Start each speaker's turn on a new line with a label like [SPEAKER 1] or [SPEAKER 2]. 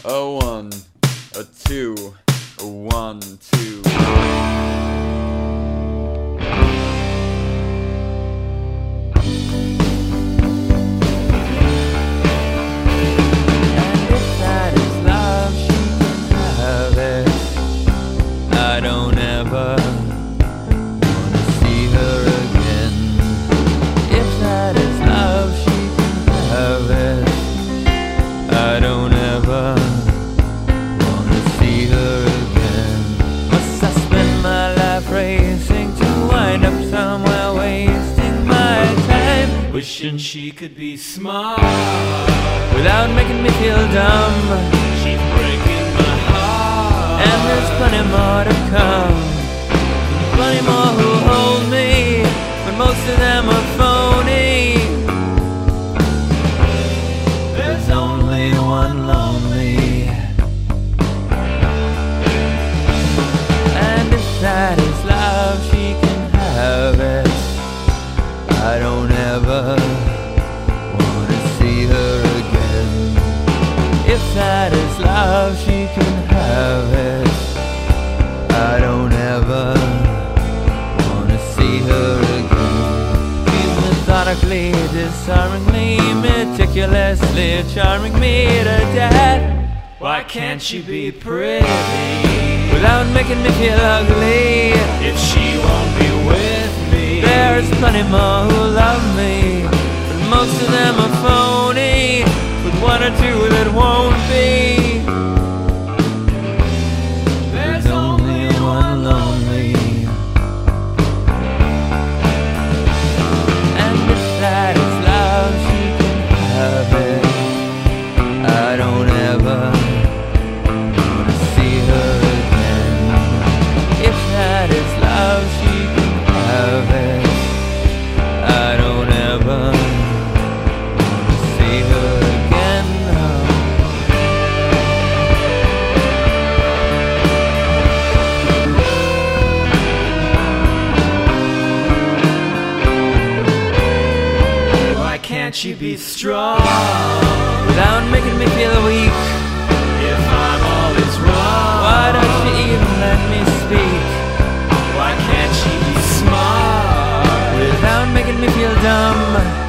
[SPEAKER 1] A 1, a 2, a 1, 2.
[SPEAKER 2] I don't ever wanna see her again. If that is love, she can have it. I don't ever wanna see her again. Must I spend my life racing to wind up somewhere wasting my time, wishing she could be smart without making me feel dumb. She's breaking my heart, and there's plenty more to come. Plenty more who hold me, but most of them are phony. There's only one lonely, and if that is love, she can have it. I don't ever wanna see her again. If that is love, she can have it. I don't ever wanna see her again. She's methodically, disarmingly, meticulously charming me to death. Why can't she be pretty without making me feel ugly? If she won't be with me, there's plenty more who love me, but most of them are phony, with one or two that won't be. There's only one lonely, and if that is love, she can have it. I don't ever wanna see her again. If that is love, she can have it. I don't ever wanna see her again. No. Why can't she be strong without making me feel weak? If I'm always wrong, why does she even let me speak? Why can't she be smart without making me feel dumb?